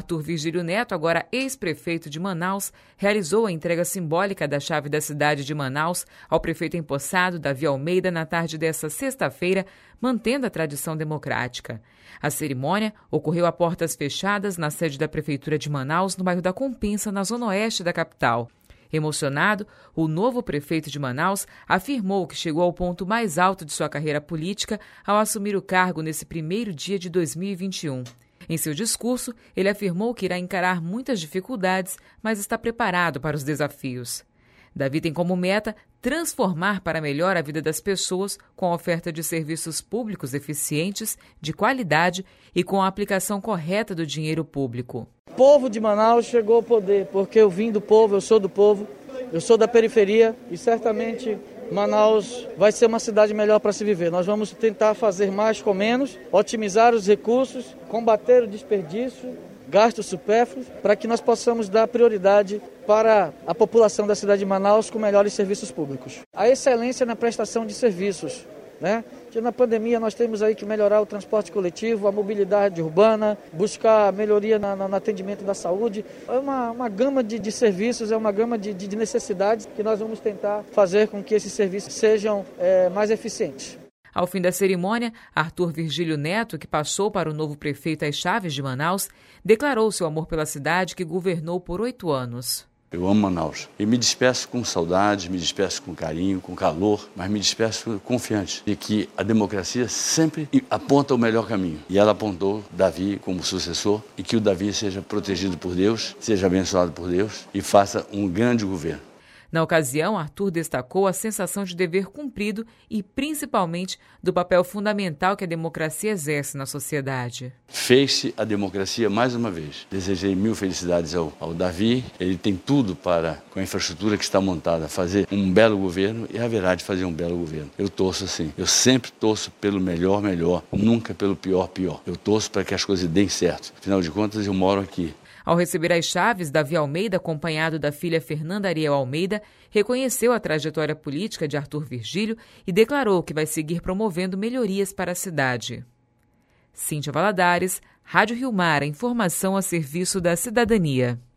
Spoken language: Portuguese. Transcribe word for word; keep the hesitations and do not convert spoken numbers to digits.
Arthur Virgílio Neto, agora ex-prefeito de Manaus, realizou a entrega simbólica da chave da cidade de Manaus ao prefeito empossado Davi Almeida na tarde desta sexta-feira, mantendo a tradição democrática. A cerimônia ocorreu a portas fechadas na sede da Prefeitura de Manaus, no bairro da Compensa, na zona oeste da capital. Emocionado, o novo prefeito de Manaus afirmou que chegou ao ponto mais alto de sua carreira política ao assumir o cargo nesse primeiro dia de dois mil e vinte e um. Em seu discurso, ele afirmou que irá encarar muitas dificuldades, mas está preparado para os desafios. Davi tem como meta transformar para melhor a vida das pessoas com a oferta de serviços públicos eficientes, de qualidade e com a aplicação correta do dinheiro público. O povo de Manaus chegou ao poder, porque eu vim do povo, eu sou do povo, eu sou da periferia e certamente Manaus vai ser uma cidade melhor para se viver. Nós vamos tentar fazer mais com menos, otimizar os recursos, combater o desperdício, gastos supérfluos, para que nós possamos dar prioridade para a população da cidade de Manaus com melhores serviços públicos. A excelência na prestação de serviços, né? Que na pandemia nós temos aí que melhorar o transporte coletivo, a mobilidade urbana, buscar melhoria na, na, no atendimento da saúde. É uma, uma gama de, de serviços, é uma gama de, de necessidades que nós vamos tentar fazer com que esses serviços sejam é, mais eficientes. Ao fim da cerimônia, Arthur Virgílio Neto, que passou para o novo prefeito às chaves de Manaus, declarou seu amor pela cidade que governou por oito anos. Eu amo Manaus e me despeço com saudade, me despeço com carinho, com calor, mas me despeço confiante de que a democracia sempre aponta o melhor caminho. E ela apontou Davi como sucessor e que o Davi seja protegido por Deus, seja abençoado por Deus e faça um grande governo. Na ocasião, Arthur destacou a sensação de dever cumprido e, principalmente, do papel fundamental que a democracia exerce na sociedade. Fez-se a democracia mais uma vez. Desejei mil felicidades ao, ao Davi. Ele tem tudo para, com a infraestrutura que está montada, fazer um belo governo e haverá de fazer um belo governo. Eu torço assim. Eu sempre torço pelo melhor, melhor, nunca pelo pior, pior. Eu torço para que as coisas deem certo. Afinal de contas, eu moro aqui. Ao receber as chaves, Davi Almeida, acompanhado da filha Fernanda Ariel Almeida, reconheceu a trajetória política de Arthur Virgílio e declarou que vai seguir promovendo melhorias para a cidade. Cíntia Valadares, Rádio Rio Mar, informação a serviço da cidadania.